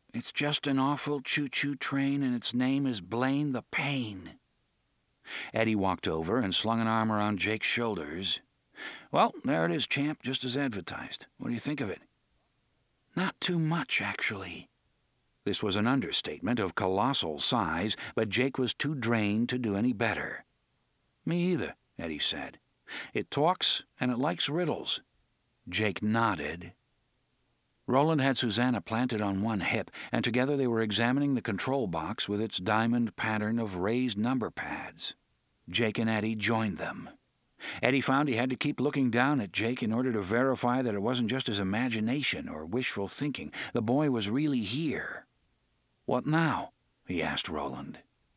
It's just an awful choo-choo train, and its name is Blaine the Pain." Eddie walked over and slung an arm around Jake's shoulders. "Well, there it is, champ, just as advertised. What do you think of it?" "Not too much, actually." This was an understatement of colossal size, but Jake was too drained to do any better. "Me either," Eddie said. "It talks, and it likes riddles." Jake nodded. Roland had Susanna planted on one hip, and together they were examining the control box with its diamond pattern of raised number pads. Jake and Eddie joined them. Eddie found he had to keep looking down at Jake in order to verify that it wasn't just his imagination or wishful thinking. The boy was really here. "What now?" he asked Roland.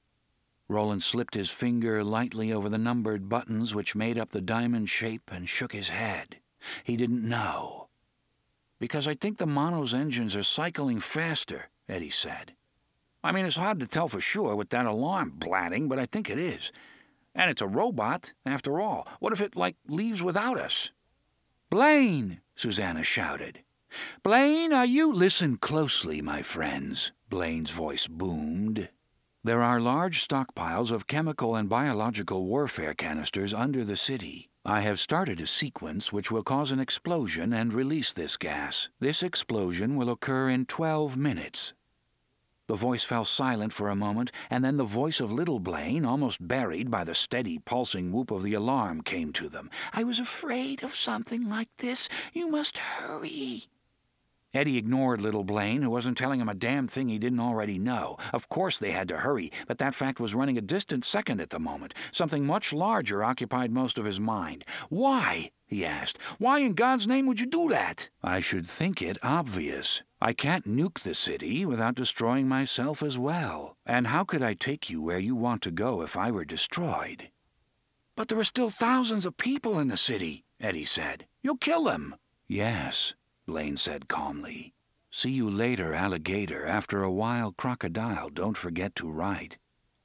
Roland slipped his finger lightly over the numbered buttons which made up the diamond shape and shook his head. He didn't know. "Because I think the Mono's engines are cycling faster," Eddie said. "I mean, it's hard to tell for sure with that alarm blatting, but I think it is. And it's a robot, after all. What if it, leaves without us?" "Blaine!" Susanna shouted. "Blaine, are you—" "Listen closely, my friends," Blaine's voice boomed. "There are large stockpiles of chemical and biological warfare canisters under the city. I have started a sequence which will cause an explosion and release this gas. This explosion will occur in 12 minutes. The voice fell silent for a moment, and then the voice of little Blaine, almost buried by the steady, pulsing whoop of the alarm, came to them. "I was afraid of something like this. You must hurry." Eddie ignored little Blaine, who wasn't telling him a damn thing he didn't already know. Of course they had to hurry, but that fact was running a distant second at the moment. Something much larger occupied most of his mind. "Why?" he asked. "Why in God's name would you do that?" "I should think it obvious. I can't nuke the city without destroying myself as well. And how could I take you where you want to go if I were destroyed?" "But there are still thousands of people in the city," Eddie said. "You'll kill them." "Yes," Blaine said calmly. "See you later, alligator. After a while, crocodile. Don't forget to write."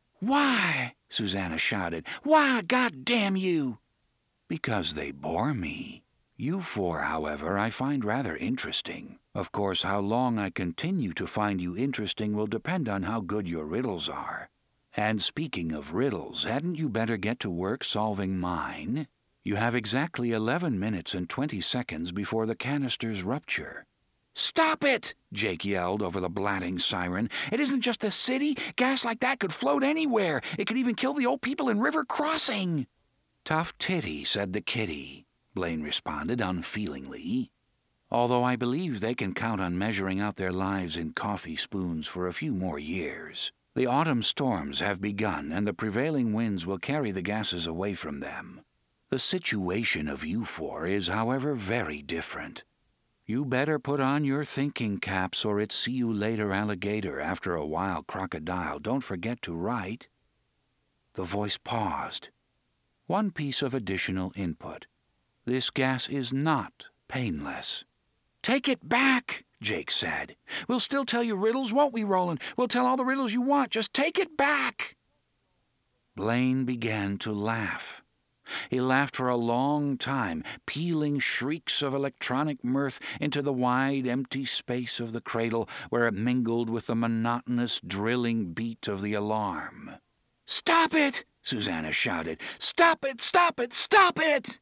"Why?" Susanna shouted. "Why, God damn you!" "Because they bore me. You four, however, I find rather interesting. Of course, how long I continue to find you interesting will depend on how good your riddles are. And speaking of riddles, hadn't you better get to work solving mine? You have exactly 11 minutes and 20 seconds before the canisters rupture." "Stop it!" Jake yelled over the blatting siren. "It isn't just the city. Gas like that could float anywhere. It could even kill the old people in River Crossing." "Tough titty," said the kitty, Blaine responded unfeelingly. "Although I believe they can count on measuring out their lives in coffee spoons for a few more years. The autumn storms have begun, and the prevailing winds will carry the gases away from them. The situation of you four is, however, very different. You better put on your thinking caps, or it's see you later, alligator. After a while, crocodile. Don't forget to write." The voice paused. One piece of additional input. "This gas is not painless." "Take it back," Jake said. "We'll still tell you riddles, won't we, Roland? We'll tell all the riddles you want. Just take it back." Blaine began to laugh. He laughed for a long time, pealing shrieks of electronic mirth into the wide, empty space of the cradle, where it mingled with the monotonous, drilling beat of the alarm. "Stop it!" Susanna shouted. "Stop it! Stop it! Stop it!"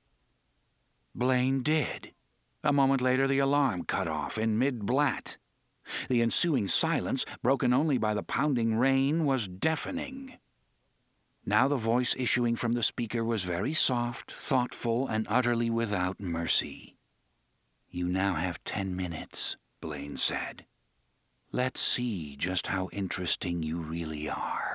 Blaine did. A moment later, the alarm cut off in mid-blat. The ensuing silence, broken only by the pounding rain, was deafening. Now the voice issuing from the speaker was very soft, thoughtful, and utterly without mercy. "You now have 10 minutes, Blaine said. "Let's see just how interesting you really are."